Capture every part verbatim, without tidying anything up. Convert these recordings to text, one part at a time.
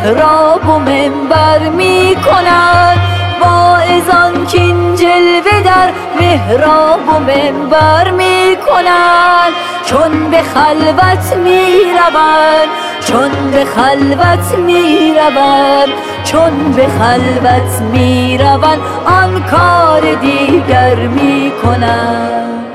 محراب و منبر می کنند، واعظان کین جلوه در محراب و منبر می کنند. چون به خلوت می روند، چون به خلوت می روند، چون به خلوت می روند، آن کار دیگر می کنند.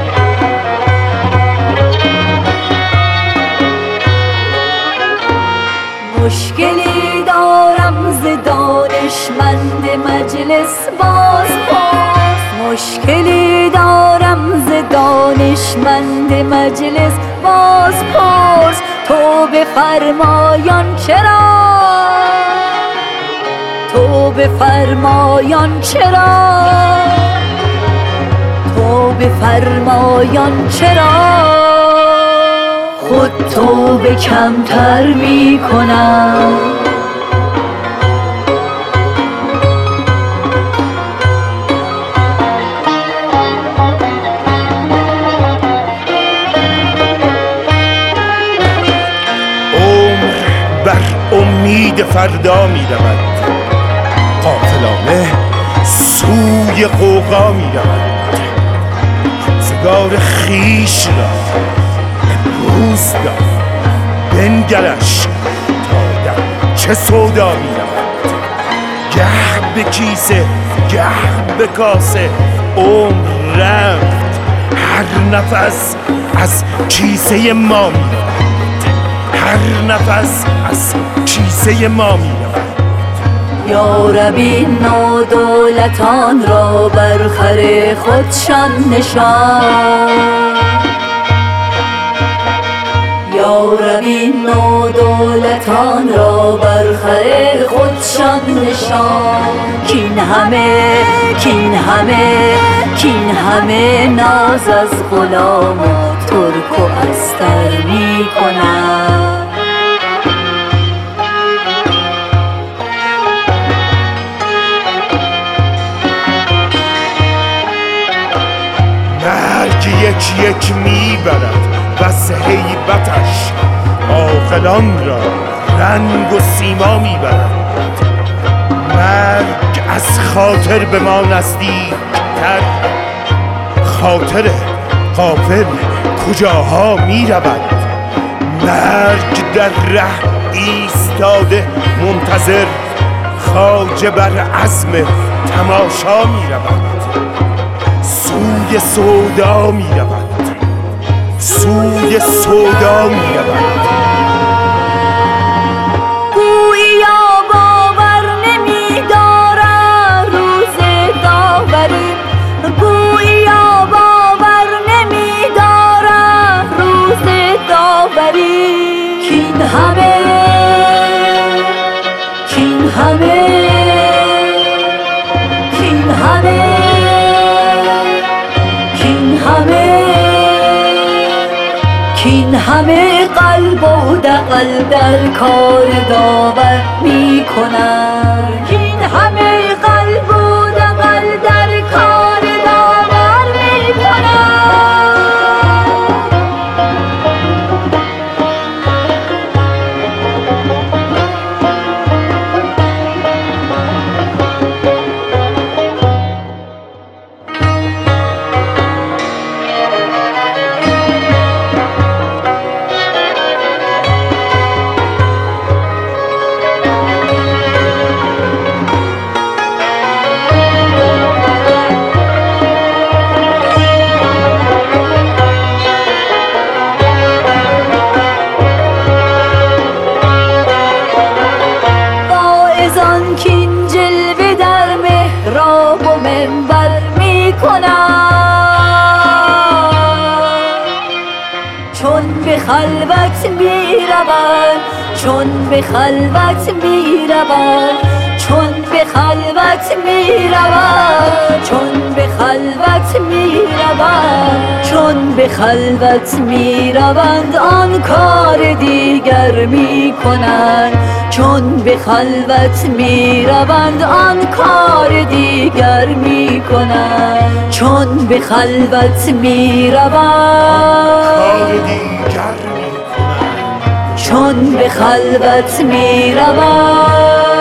مشکلی دارم ز دانشمند مجلس باز پرس، مشکلی دارم ز دانشمند مجلس باز پرس. تو به فرمایان چرا، تو به فرمایان چرا، تو به فرمایان چرا خود تو به کمتر می کنم. عمر بر امید فردا می رود، غافلانه سوی غوغا می رود. روزگار خویش را امروز دار، بنگرش تا در چه سودا می رود. گه به کیسه گه به کاسه عمر رفت، هر نفس از کیسه ما می رود، هر نفس از کیسه ما می رود. یا ربی نادولتان را بر خر خودشان نشان، یا ربی نادولتان را بر خر خودشان نشان. کین همه کین همه کین همه ناز از غلام و ترک و استر می کنند. مرگ یک یک میبرد بس هیبتش عاقلان را رنگ و سیما میبرد. مرگ از خاطر به ما نزدیکتر، خاطر غافل کجاها میرود. مرگ در ره ایستاده منتظر، خواجه بر عزم تماشا میرود. سوی سودا می رود، سوی سودا می رود. گوییا باور نمی دارد روز داوری، گوییا باور نمی دارد روز داوری. کین همه کین همه کین همه کین همه قلب و دغل در کار داور می کنند. کین همه قلب و دغل در کار داور می کنند. خلوت می روند، چون به خلوت می روند، چون به خلوت می روند، چون به خلوت می روند، چون به خلوت می روند، آن کار دیگر می کنند. چون به خلوت می روند، آن کار دیگر می کنند. چون به خلوت می روند، کار دیگر می کنند. چون به خلوت می رود.